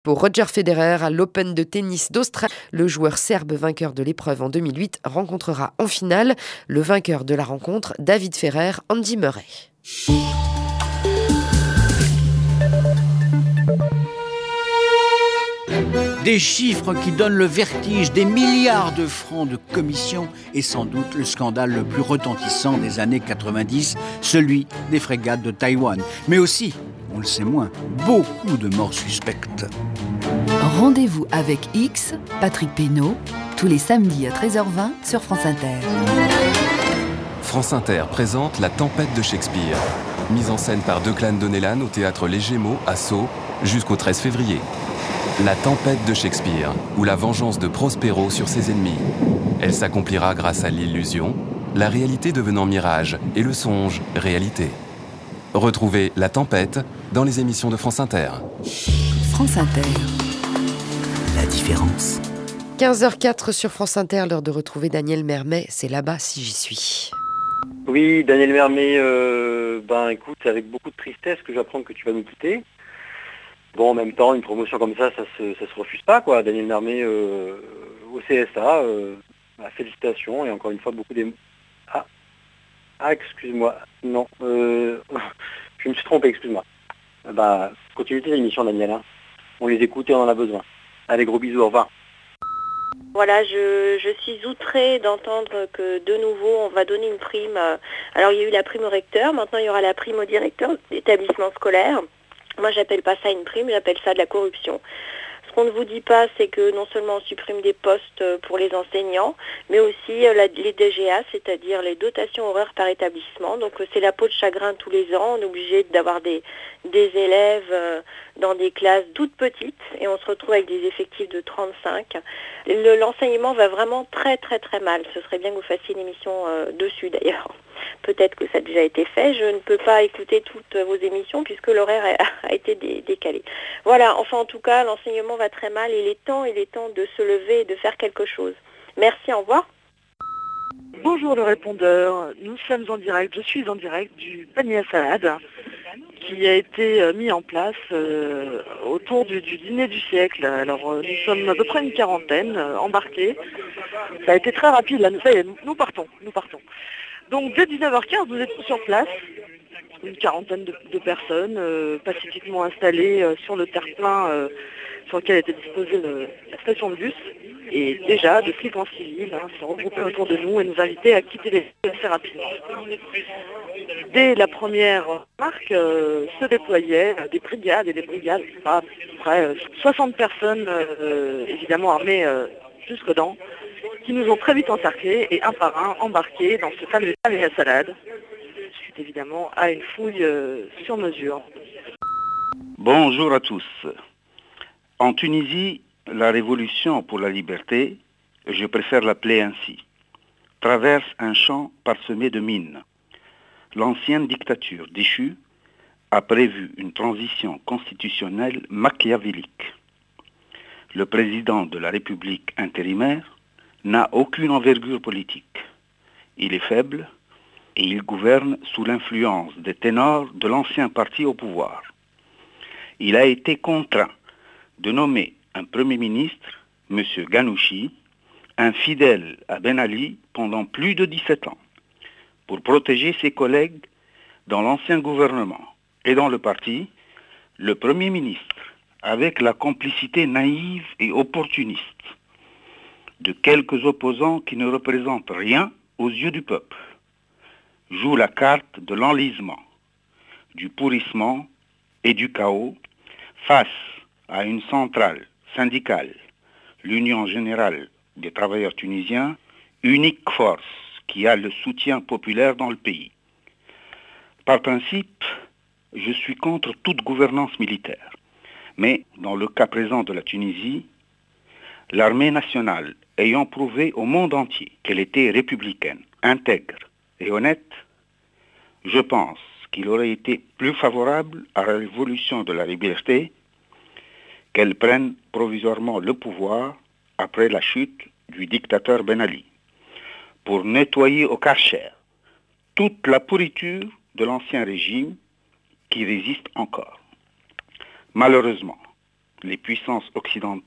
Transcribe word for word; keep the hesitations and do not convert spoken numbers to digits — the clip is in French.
Pour Roger Federer à l'Open de tennis d'Australie, le joueur serbe vainqueur de l'épreuve en deux mille huit rencontrera en finale le vainqueur de la rencontre, David Ferrer, Andy Murray. Des chiffres qui donnent le vertige, des milliards de francs de commission et sans doute le scandale le plus retentissant des années quatre-vingt-dix, celui des frégates de Taïwan. Mais aussi, on le sait moins, beaucoup de morts suspectes. Rendez-vous avec X, Patrick Pénaud, tous les samedis à treize heures vingt sur France Inter. France Inter présente La Tempête de Shakespeare, mise en scène par Declan Donnellan au théâtre Les Gémeaux à Sceaux jusqu'au treize février. La Tempête de Shakespeare, ou la vengeance de Prospero sur ses ennemis. Elle s'accomplira grâce à l'illusion, la réalité devenant mirage et le songe réalité. Retrouvez La Tempête dans les émissions de France Inter. France Inter. La différence. quinze heures quatre sur France Inter, l'heure de retrouver Daniel Mermet, c'est là-bas si j'y suis. Oui, Daniel Mermet, euh, ben écoute, c'est avec beaucoup de tristesse que j'apprends que tu vas nous quitter. Bon, en même temps, une promotion comme ça, ça se, ça se refuse pas, quoi. Daniel Mermet euh, au C S A, euh, bah, félicitations, et encore une fois, beaucoup d'émotions. Ah, ah excuse-moi, non, euh, je me suis trompé, excuse-moi. Bah, continuez l'émission, Daniel, hein. On les écoute et on en a besoin. Allez, gros bisous, au revoir. Voilà, je, je suis outrée d'entendre que de nouveau on va donner une prime. Alors il y a eu la prime au recteur, maintenant il y aura la prime au directeur d'établissement scolaire. Moi j'appelle pas ça une prime, j'appelle ça de la corruption. Ce qu'on ne vous dit pas, c'est que non seulement on supprime des postes pour les enseignants, mais aussi la, les D G A, c'est-à-dire les dotations horaires par établissement. Donc c'est la peau de chagrin tous les ans, on est obligé d'avoir des, des élèves dans des classes toutes petites et on se retrouve avec des effectifs de trente-cinq. Le, l'enseignement va vraiment très très très mal. Ce serait bien que vous fassiez une émission euh, dessus d'ailleurs. Peut-être que ça a déjà été fait. Je ne peux pas écouter toutes vos émissions puisque l'horaire a, a été dé, décalé. Voilà, enfin en tout cas, l'enseignement va très mal. Il est temps, il est temps de se lever et de faire quelque chose. Merci, au revoir. Bonjour le répondeur, nous sommes en direct, je suis en direct du panier à salade qui a été mis en place euh, autour du, du dîner du siècle. Alors euh, nous sommes à peu près une quarantaine euh, embarqués. Ça a été très rapide, là, nous, ça y est, nous, nous partons, nous partons. Donc dès dix-neuf heures quinze, nous étions sur place, une quarantaine de, de personnes euh, pacifiquement installées euh, sur le terre-plein euh, sur lequel était disposée le, la station de bus. Et déjà, de flics en civil hein, se regroupaient autour de nous et nous invitaient à quitter les lieux assez rapidement. Dès la première marque, euh, se déployaient euh, des brigades et des brigades, à peu près euh, soixante personnes, euh, évidemment armées euh, jusqu'aux dents, qui nous ont très vite encerclés et un par un embarqués dans ce fameux panier à salade, suite évidemment à une fouille euh, sur mesure. Bonjour à tous. En Tunisie, la révolution pour la liberté, je préfère l'appeler ainsi, traverse un champ parsemé de mines. L'ancienne dictature déchue a prévu une transition constitutionnelle machiavélique. Le président de la République intérimaire n'a aucune envergure politique. Il est faible et il gouverne sous l'influence des ténors de l'ancien parti au pouvoir. Il a été contraint de nommer un Premier ministre, M. Ghanouchi, un fidèle à Ben Ali pendant plus de dix-sept ans, pour protéger ses collègues dans l'ancien gouvernement et dans le parti, le Premier ministre, avec la complicité naïve et opportuniste de quelques opposants qui ne représentent rien aux yeux du peuple, joue la carte de l'enlisement, du pourrissement et du chaos face à une centrale syndicale, l'Union générale des travailleurs tunisiens, unique force qui a le soutien populaire dans le pays. Par principe, je suis contre toute gouvernance militaire. Mais dans le cas présent de la Tunisie, l'armée nationale ayant prouvé au monde entier qu'elle était républicaine, intègre et honnête, je pense qu'il aurait été plus favorable à la révolution de la liberté qu'elle prenne provisoirement le pouvoir après la chute du dictateur Ben Ali, pour nettoyer au Karcher toute la pourriture de l'ancien régime qui résiste encore. Malheureusement, les puissances occidentales